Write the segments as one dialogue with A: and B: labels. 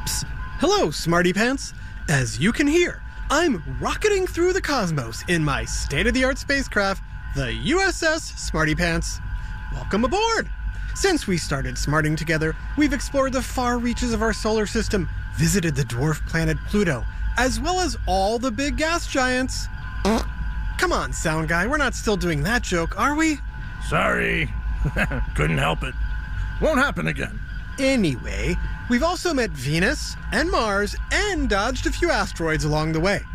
A: Oops. Hello, Smarty Pants. As you can hear, I'm rocketing through the cosmos in my state-of-the-art spacecraft, the USS Smarty Pants. Welcome aboard! Since we started smarting together, we've explored the far reaches of our solar system, visited the dwarf planet Pluto, as well as all the big gas giants. Come on, sound guy, we're not still doing that joke, are we?
B: Sorry. Couldn't help it. Won't happen again.
A: Anyway, we've also met Venus and Mars and dodged a few asteroids along the way.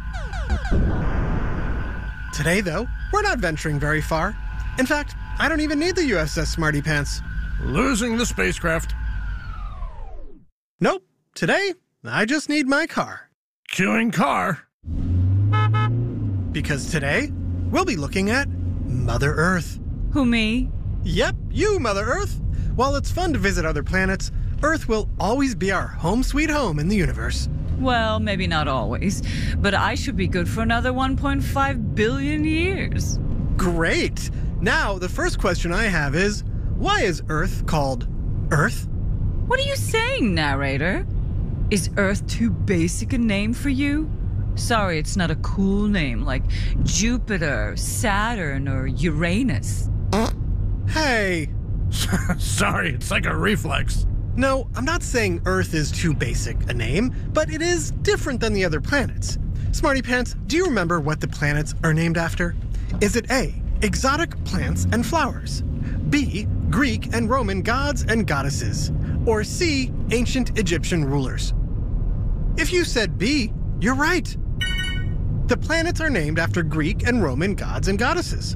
A: Today, though, we're not venturing very far. In fact, I don't even need the USS Smarty Pants.
B: Losing the spacecraft.
A: Nope. Today, I just need my car.
B: Queuing car.
A: Because today, we'll be looking at Mother Earth.
C: Who, me?
A: Yep, you, Mother Earth. While it's fun to visit other planets, Earth will always be our home sweet home in the universe.
C: Well, maybe not always, but I should be good for another 1.5 billion years.
A: Great! Now, the first question I have is, why is Earth called Earth?
C: What are you saying, narrator? Is Earth too basic a name for you? Sorry, it's not a cool name like Jupiter, Saturn, or Uranus.
A: Hey!
B: Sorry, it's like a reflex.
A: No, I'm not saying Earth is too basic a name, but it is different than the other planets. Smarty Pants, do you remember what the planets are named after? Is it A, exotic plants and flowers, B, Greek and Roman gods and goddesses, or C, ancient Egyptian rulers? If you said B, you're right. The planets are named after Greek and Roman gods and goddesses.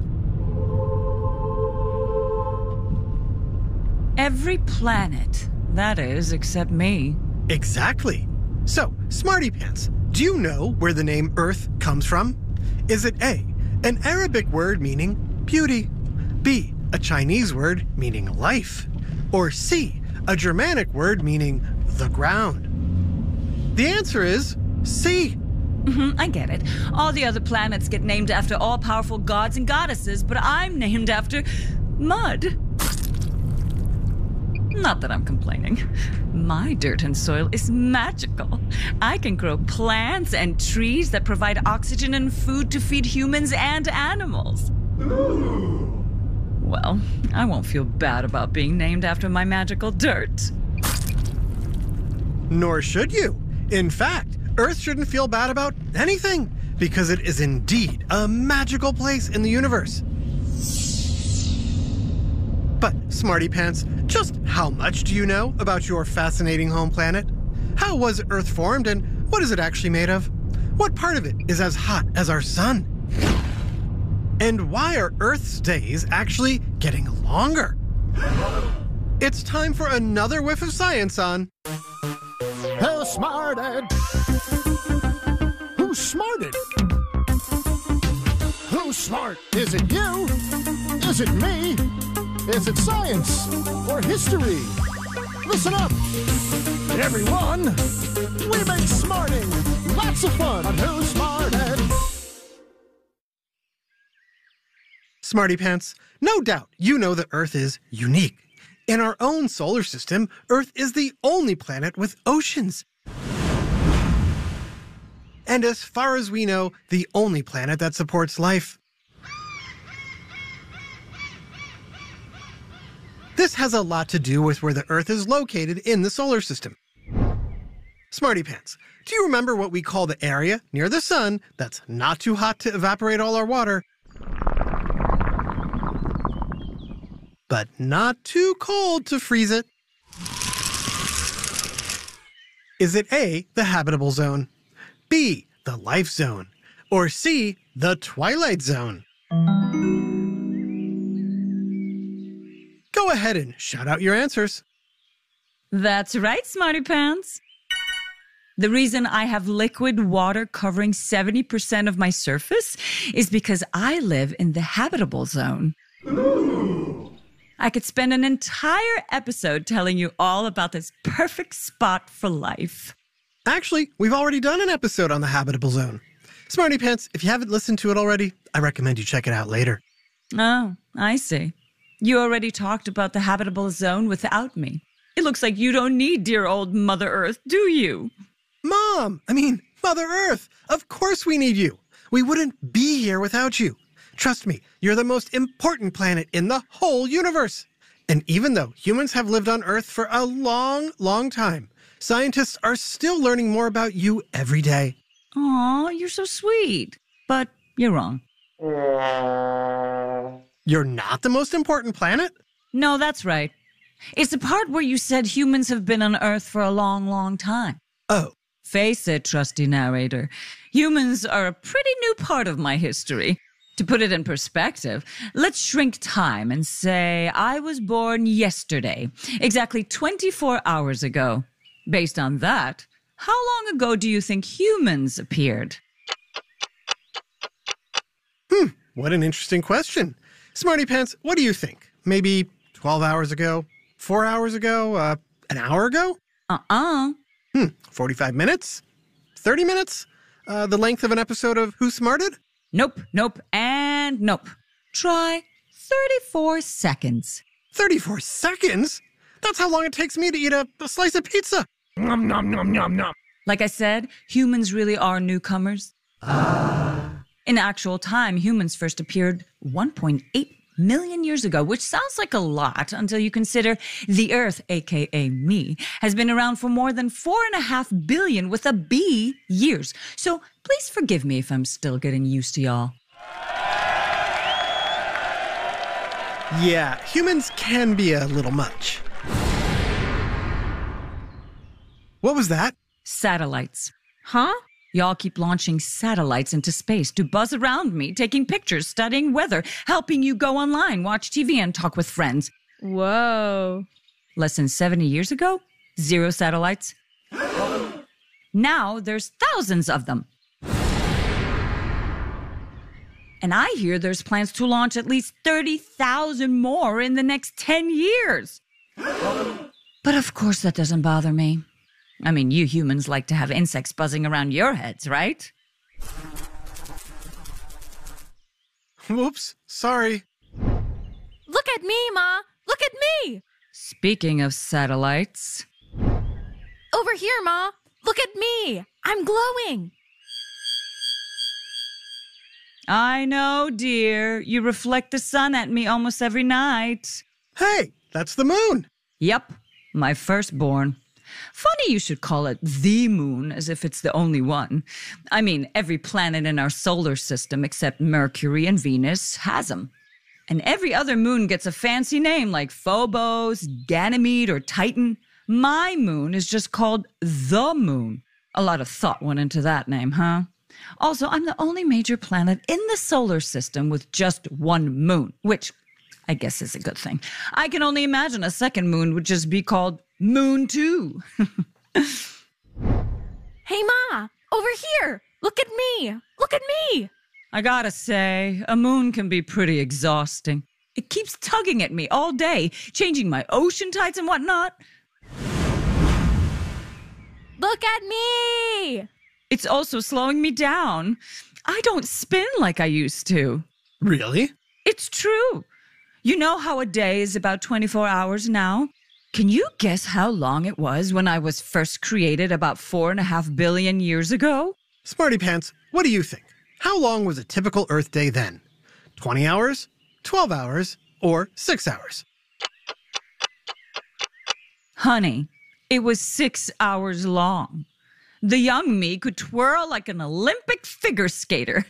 C: Every planet, that is, except me.
A: Exactly. So, Smarty Pants, do you know where the name Earth comes from? Is it A, an Arabic word meaning beauty, B, a Chinese word meaning life, or C, a Germanic word meaning the ground? The answer is C.
C: I get it. All the other planets get named after all-powerful gods and goddesses, but I'm named after mud. Not that I'm complaining. My dirt and soil is magical. I can grow plants and trees that provide oxygen and food to feed humans and animals. Ooh. Well, I won't feel bad about being named after my magical dirt.
A: Nor should you. In fact, Earth shouldn't feel bad about anything, because it is indeed a magical place in the universe. But, Smarty Pants, just how much do you know about your fascinating home planet? How was Earth formed, and what is it actually made of? What part of it is as hot as our sun? And why are Earth's days actually getting longer? It's time for another whiff of science on
B: Who smarted? Who smarted? Who's smart? Is it you? Is it me? Is it science or history? Listen up, everyone. We make smarting lots of fun on Who Smarted.
A: Smarty Pants. No doubt you know that Earth is unique. In our own solar system, Earth is the only planet with oceans. And as far as we know, the only planet that supports life. This has a lot to do with where the Earth is located in the solar system. Smarty Pants, do you remember what we call the area near the sun that's not too hot to evaporate all our water, but not too cold to freeze it? Is it A, the habitable zone, B, the life zone, or C, the twilight zone? Go ahead and shout out your answers.
C: That's right, Smarty Pants. The reason I have liquid water covering 70% of my surface is because I live in the habitable zone. Ooh. I could spend an entire episode telling you all about this perfect spot for life.
A: Actually, we've already done an episode on the habitable zone. Smarty Pants, if you haven't listened to it already, I recommend you check it out later.
C: Oh, I see. You already talked about the habitable zone without me. It looks like you don't need dear old Mother Earth, do you?
A: Mother Earth, of course we need you. We wouldn't be here without you. Trust me, you're the most important planet in the whole universe. And even though humans have lived on Earth for a long, long time, scientists are still learning more about you every day.
C: Aw, you're so sweet. But you're wrong.
A: You're not the most important planet?
C: No, that's right. It's the part where you said humans have been on Earth for a long, long time.
A: Oh.
C: Face it, trusty narrator. Humans are a pretty new part of my history. To put it in perspective, let's shrink time and say I was born yesterday, exactly 24 hours ago. Based on that, how long ago do you think humans appeared?
A: What an interesting question. Smarty Pants, what do you think? Maybe 12 hours ago? 4 hours ago? An hour ago? 45 minutes? 30 minutes? The length of an episode of Who Smarted?
C: Nope, and nope. Try 34 seconds.
A: 34 seconds? That's how long it takes me to eat a slice of pizza. Nom, nom, nom, nom, nom.
C: Like I said, humans really are newcomers. In actual time, humans first appeared 1.8 million years ago, which sounds like a lot until you consider the Earth, aka me, has been around for more than 4.5 billion with a B years. So please forgive me if I'm still getting used to y'all.
A: Yeah, humans can be a little much. What was that?
C: Satellites.
D: Huh?
C: Y'all keep launching satellites into space to buzz around me, taking pictures, studying weather, helping you go online, watch TV, and talk with friends.
D: Whoa.
C: Less than 70 years ago, 0 satellites. Now there's thousands of them. And I hear there's plans to launch at least 30,000 more in the next 10 years. But of course that doesn't bother me. I mean, you humans like to have insects buzzing around your heads, right?
A: Whoops, sorry.
D: Look at me, Ma. Look at me.
C: Speaking of satellites.
D: Over here, Ma. Look at me. I'm glowing.
C: I know, dear. You reflect the sun at me almost every night.
A: Hey, that's the moon.
C: Yep, my firstborn. Funny you should call it the moon, as if it's the only one. I mean, every planet in our solar system except Mercury and Venus has them. And every other moon gets a fancy name like Phobos, Ganymede, or Titan. My moon is just called the moon. A lot of thought went into that name, huh? Also, I'm the only major planet in the solar system with just one moon, which I guess is a good thing. I can only imagine a second moon would just be called Moon 2.
D: Hey, Ma. Over here. Look at me. Look at me.
C: I gotta say, a moon can be pretty exhausting. It keeps tugging at me all day, changing my ocean tides and whatnot.
D: Look at me.
C: It's also slowing me down. I don't spin like I used to.
A: Really?
C: It's true. You know how a day is about 24 hours now? Can you guess how long it was when I was first created about 4.5 billion years ago?
A: Smarty Pants, what do you think? How long was a typical Earth day then? 20 hours, 12 hours, or 6 hours?
C: Honey, it was 6 hours long. The young me could twirl like an Olympic figure skater.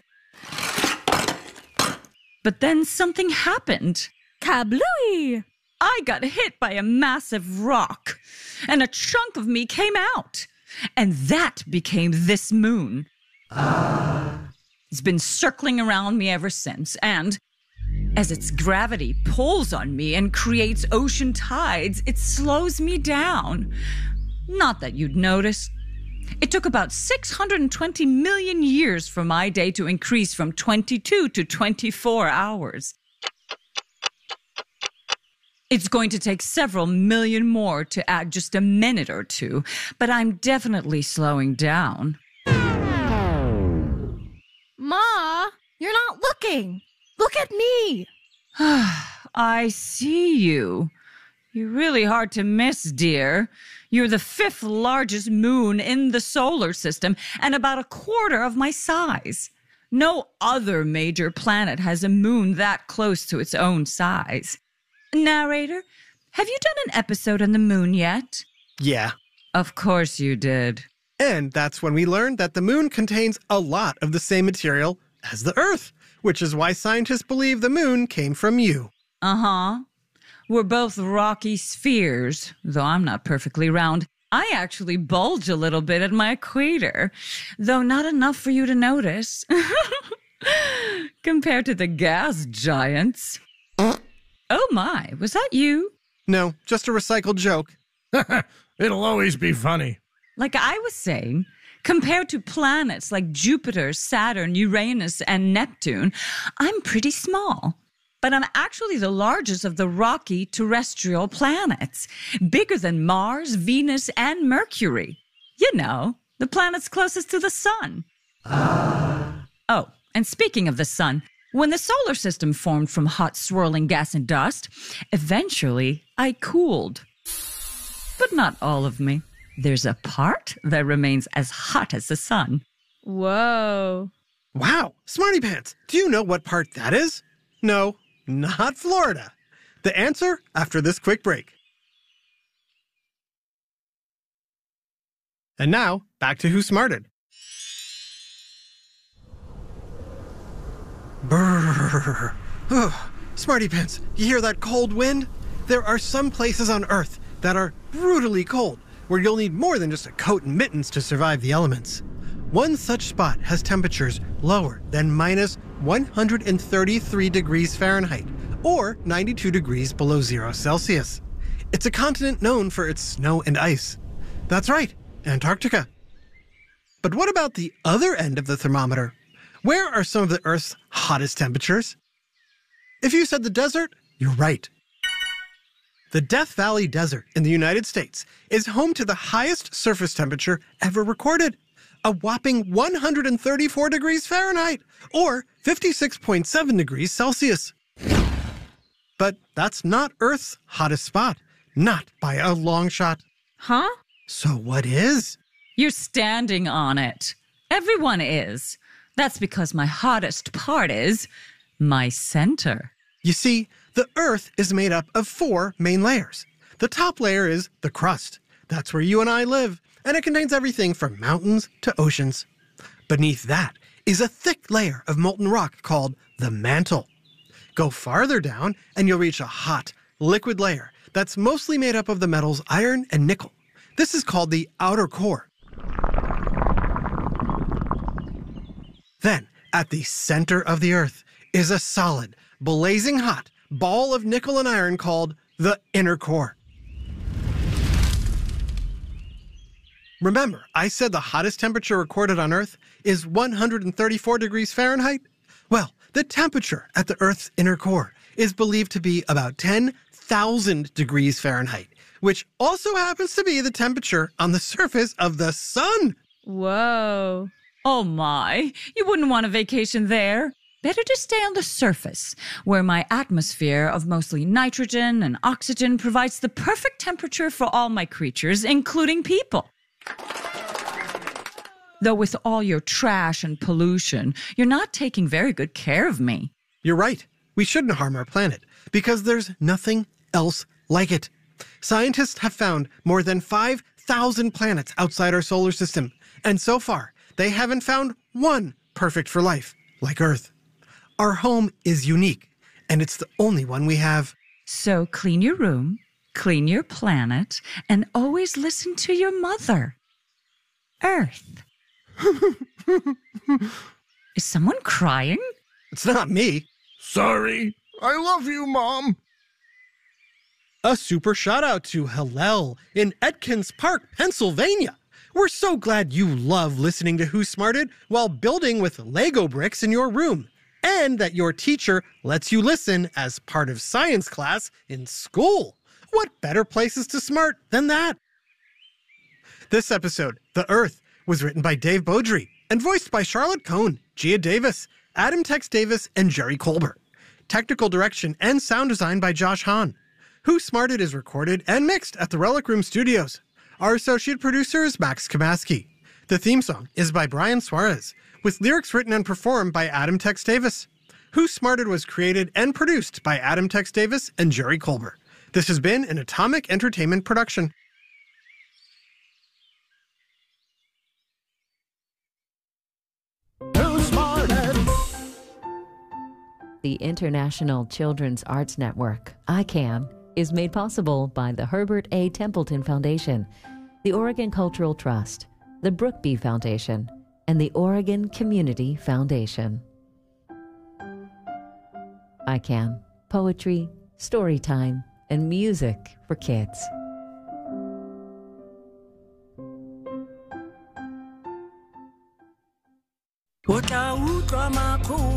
C: But then something happened.
D: Kablooey!
C: I got hit by a massive rock, and a chunk of me came out. And that became this moon. It's been circling around me ever since, and as its gravity pulls on me and creates ocean tides, it slows me down. Not that you'd notice. It took about 620 million years for my day to increase from 22 to 24 hours. It's going to take several million more to add just a minute or two, but I'm definitely slowing down.
D: Ma, you're not looking. Look at me.
C: I see you. You're really hard to miss, dear. You're the 5th largest moon in the solar system and about a quarter of my size. No other major planet has a moon that close to its own size. Narrator, have you done an episode on the moon yet?
A: Yeah.
C: Of course you did.
A: And that's when we learned that the moon contains a lot of the same material as the Earth, which is why scientists believe the moon came from you.
C: Uh-huh. We're both rocky spheres, though I'm not perfectly round. I actually bulge a little bit at my equator, though not enough for you to notice. Compared to the gas giants. Oh my, was that you?
A: No, just a recycled joke.
B: It'll always be funny.
C: Like I was saying, compared to planets like Jupiter, Saturn, Uranus, and Neptune, I'm pretty small. But I'm actually the largest of the rocky terrestrial planets, bigger than Mars, Venus, and Mercury. You know, the planets closest to the sun. Oh, and speaking of the sun, when the solar system formed from hot swirling gas and dust, eventually I cooled. But not all of me. There's a part that remains as hot as the sun.
D: Whoa.
A: Wow, Smarty Pants, do you know what part that is? No, not Florida. The answer after this quick break. And now, back to Who Smarted. Brrr. Ugh. Smarty Pants, you hear that cold wind? There are some places on Earth that are brutally cold, where you'll need more than just a coat and mittens to survive the elements. One such spot has temperatures lower than minus 133 degrees Fahrenheit, or 92 degrees below 0 Celsius. It's a continent known for its snow and ice. That's right, Antarctica. But what about the other end of the thermometer? Where are some of the Earth's hottest temperatures? If you said the desert, you're right. The Death Valley Desert in the United States is home to the highest surface temperature ever recorded, a whopping 134 degrees Fahrenheit, or 56.7 degrees Celsius. But that's not Earth's hottest spot, not by a long shot.
D: Huh?
A: So what is?
C: You're standing on it. Everyone is. That's because my hottest part is my center.
A: You see, the Earth is made up of 4 main layers. The top layer is the crust. That's where you and I live, and it contains everything from mountains to oceans. Beneath that is a thick layer of molten rock called the mantle. Go farther down, and you'll reach a hot, liquid layer that's mostly made up of the metals iron and nickel. This is called the outer core. Then, at the center of the Earth is a solid, blazing hot ball of nickel and iron called the inner core. Remember, I said the hottest temperature recorded on Earth is 134 degrees Fahrenheit? Well, the temperature at the Earth's inner core is believed to be about 10,000 degrees Fahrenheit, which also happens to be the temperature on the surface of the sun.
D: Whoa.
C: Oh my, you wouldn't want a vacation there. Better to stay on the surface, where my atmosphere of mostly nitrogen and oxygen provides the perfect temperature for all my creatures, including people. Though with all your trash and pollution, you're not taking very good care of me.
A: You're right. We shouldn't harm our planet, because there's nothing else like it. Scientists have found more than 5,000 planets outside our solar system, and so far, they haven't found one perfect for life, like Earth. Our home is unique, and it's the only one we have.
C: So clean your room, clean your planet, and always listen to your mother, Earth. Is someone crying?
A: It's not me.
B: Sorry. I love you, Mom.
A: A super shout out to Hillel in Etkins Park, Pennsylvania. We're so glad you love listening to Who Smarted while building with Lego bricks in your room, and that your teacher lets you listen as part of science class in school. What better places to smart than that? This episode, The Earth, was written by Dave Beaudry and voiced by Charlotte Cohn, Gia Davis, Adam Tex Davis, and Jerry Colbert. Technical direction and sound design by Josh Hahn. Who Smarted is recorded and mixed at the Relic Room Studios. Our associate producer is Max Kamaski. The theme song is by Brian Suarez, with lyrics written and performed by Adam Tex Davis. Who Smarted was created and produced by Adam Tex Davis and Jerry Colbert. This has been an Atomic Entertainment production.
B: Who Smarted?
E: The International Children's Arts Network, ICANN, is made possible by the Herbert A. Templeton Foundation, the Oregon Cultural Trust, the Brookby Foundation, and the Oregon Community Foundation. ICANN, poetry, story time, and music for kids.